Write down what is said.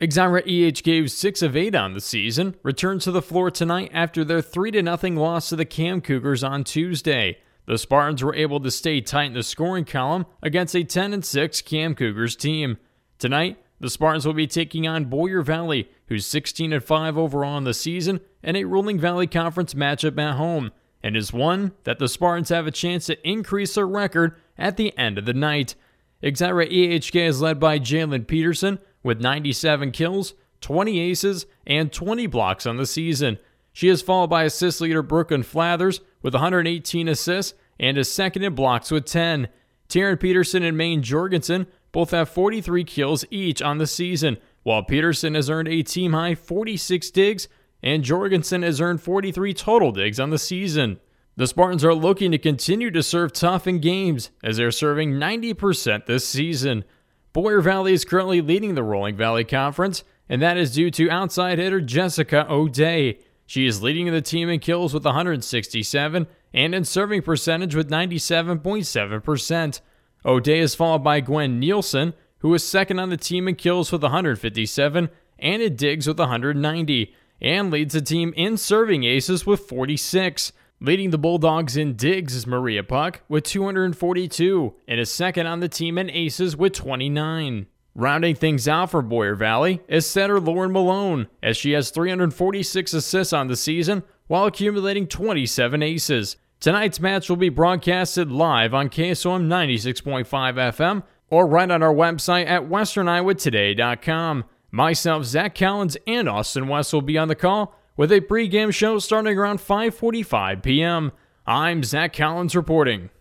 Exira EH gave 6 of 8 on the season, returned to the floor tonight after their 3-0 loss to the Cam Cougars on Tuesday. The Spartans were able to stay tight in the scoring column against a 10-6 Cam Cougars team. Tonight, the Spartans will be taking on Boyer Valley, who's 16-5 overall in the season, and a Rolling Valley Conference matchup at home, and is one that the Spartans have a chance to increase their record at the end of the night. Exira EHK is led by Jalen Peterson with 97 kills, 20 aces, and 20 blocks on the season. She is followed by assist leader Brooklyn Flathers with 118 assists and is second in blocks with 10. Taryn Peterson and Maine Jorgensen both have 43 kills each on the season, while Peterson has earned a team-high 46 digs and Jorgensen has earned 43 total digs on the season. The Spartans are looking to continue to serve tough in games, as they're serving 90% this season. Boyer Valley is currently leading the Rolling Valley Conference, and that is due to outside hitter Jessica O'Day. She is leading the team in kills with 167 and in serving percentage with 97.7%. O'Day is followed by Gwen Nielsen, who is second on the team in kills with 157 and in digs with 190, and leads the team in serving aces with 46. Leading the Bulldogs in digs is Maria Puck with 242 and is second on the team in aces with 29. Rounding things out for Boyer Valley is setter Lauren Malone, as she has 346 assists on the season while accumulating 27 aces. Tonight's match will be broadcasted live on KSOM 96.5 FM or right on our website at westerniowatoday.com. Myself, Zach Collins, and Austin West will be on the call with a pregame show starting around 5:45 p.m. I'm Zach Collins reporting.